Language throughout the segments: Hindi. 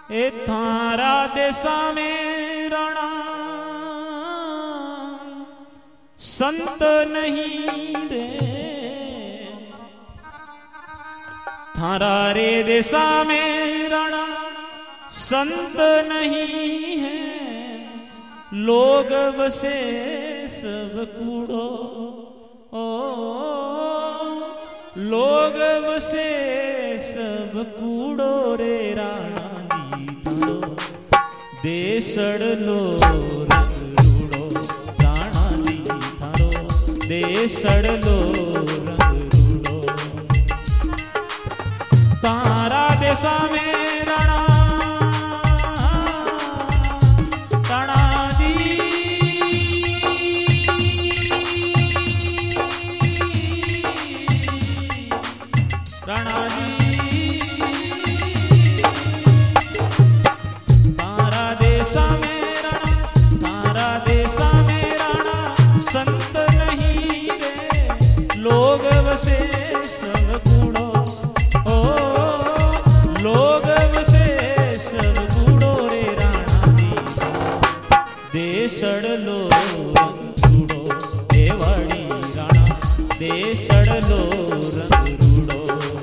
ए थारा देसा में राणा संत नहीं रे, थारा रे देसा में राणा संत नहीं है, लोग बसे सब कूड़ो, ओ लोग बसे सब कूड़ो रे राणा देसड़ लो रंग रूड़ो, राणा दी थारो देसड़ लो रंग रूड़ो। तारा देसा में राणा राणा जी राणा जी संत नहीं रे, लोग बसे सब कूड़ो, ओ लोग बसे सब कूड़ो रे राणा दी देसड़ लो रंग रूड़ो, देवाड़ी राणा देसड़ लो रंग रूड़ो।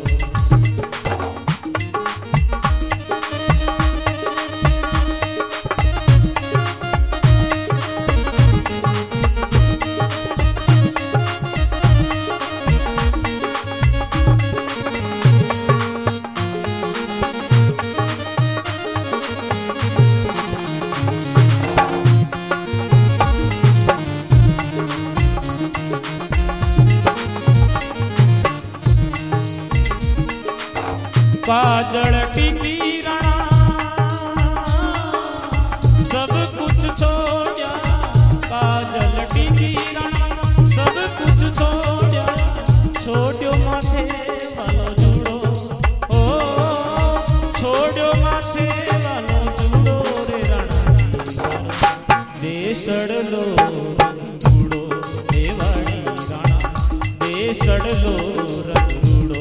काजल टिकी राणा सब कुछ छोड़ा, काजल टिकी राणा सब कुछ छोड़ा, छोड़ो माथे वालो जुड़ो, ओ छोड़ो माथे वालो जुड़ो रे राणा देसड़ लो रंग रूड़ो, देवाड़ी राणा देसड़ लो रंग रूड़ो।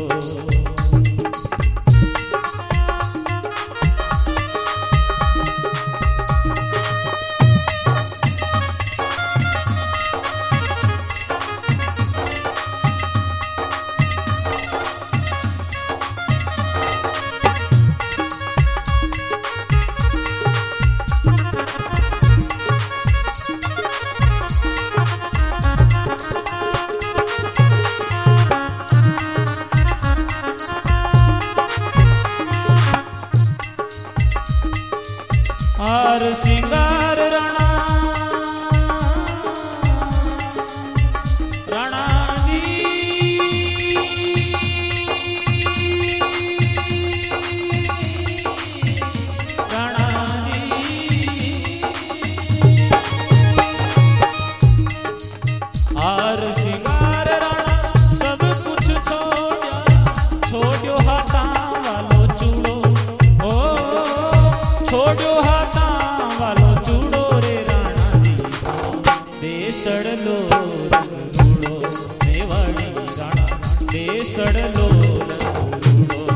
हार सिंगार राणा राणा जी राणा जी हार सिंगार राणा सब कुछ छोड़ा, छोड़ो हाथा वालो चूड़ो, ओ छोड़ो वालो चूड़ो रे राणा दी देसड़ लो रंग रूड़ो, देवाड़ी राणा देसड़ लो रंग रूड़ो।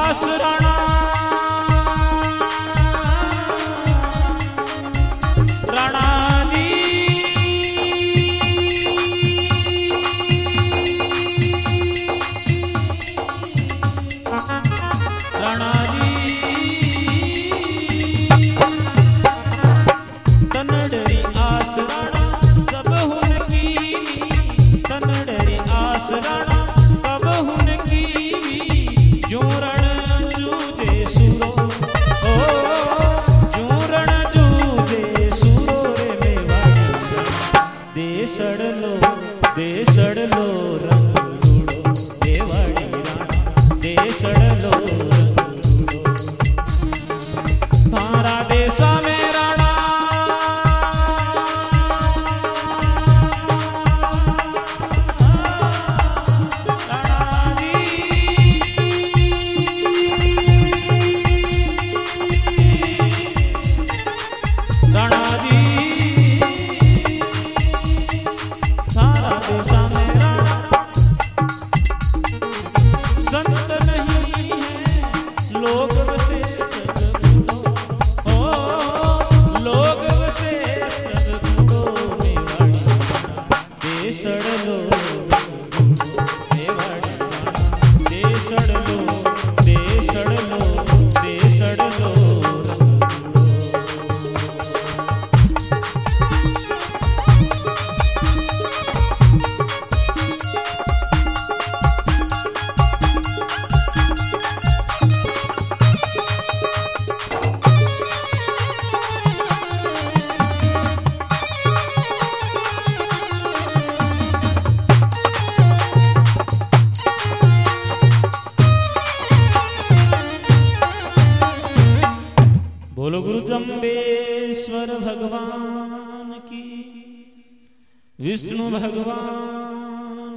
आस राणा राणा जी राणा जी तनडरी आस राणा सब हुन की तनडरी आस राणा कब हुन की जोरण जूझे सुरो ओ जोरण जूझे सुरो रे मेवाड़ी देसड़ लो रंग रूड़ो देवाड़ी राणा देसड़ लो रंग रूड़ो थारा देसा में राणा बोलो गुरु जम्बेश्वर भगवान की विष्णु भगवान